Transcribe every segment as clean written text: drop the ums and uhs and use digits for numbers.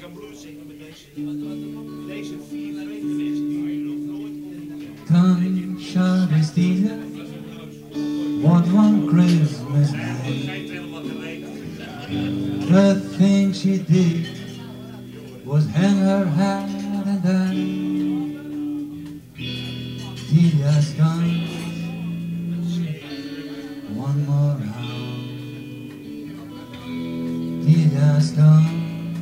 kan blues zingen met deze vier vreemde mensen die je nog nooit ontmoet. Concha Destina, what one Christmas night. The thing she did was hang her hat and die. Delia's gone, one more round. Delia's gone,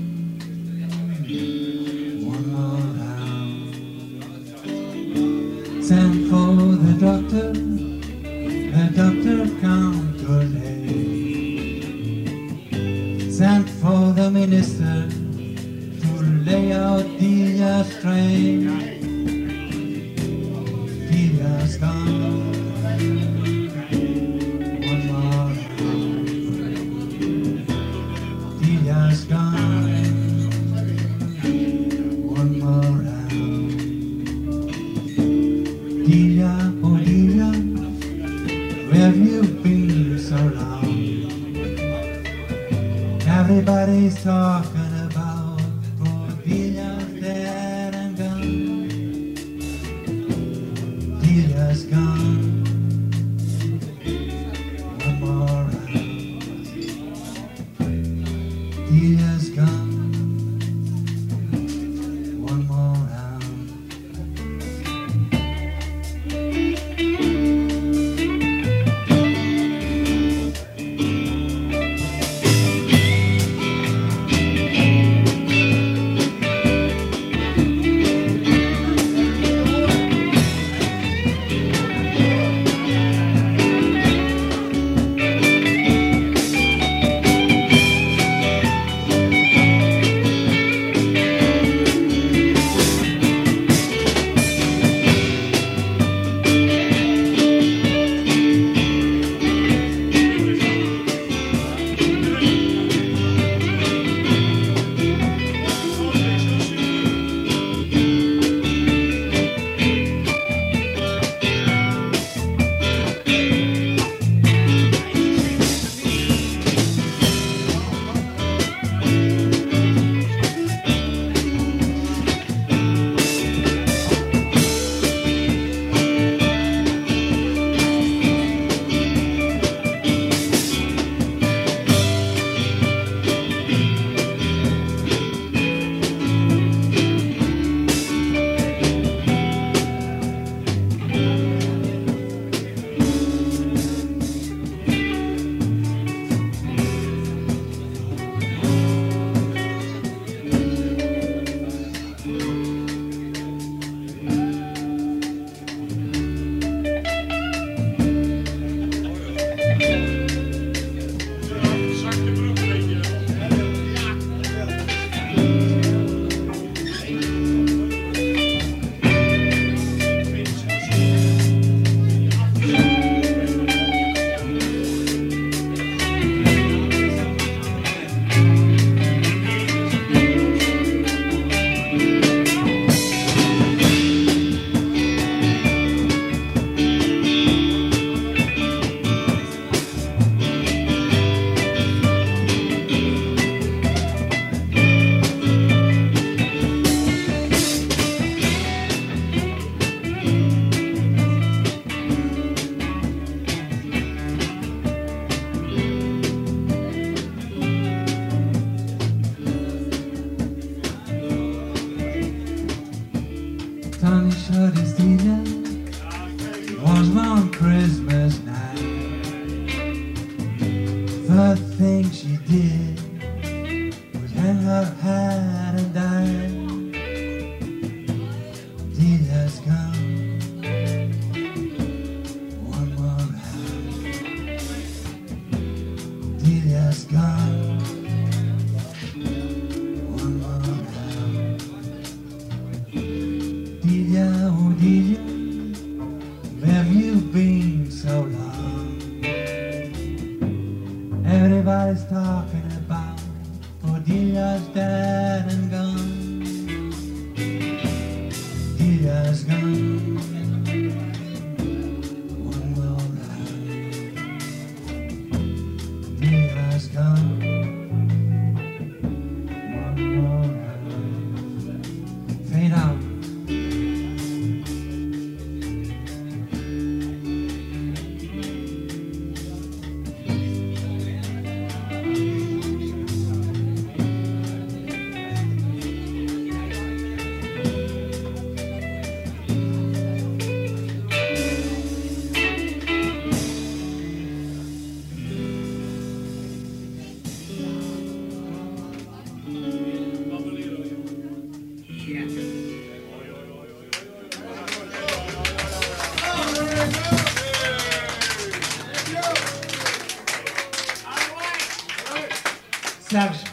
one more round. Send for the doctor come today. Send for the minister to lay out Delia's train. Delia's gone, one more round. Delia's gone, one more round. Delia, oh Delia, where have you been so long? Everybody's talking about poor Delia's dead and gone. Delia's gone, one more round. Delia's gone, one more round. Concha Destina was one Christmas night. The thing she did was hang her hat and die. Delia's gone, one more round. Delia's gone, one more round. Delia, oh Delia, where have you been so long? Everybody's talking about oh Delia's dead and gone. Delia's gone, one more round. Delia's gone, one more round. Savage.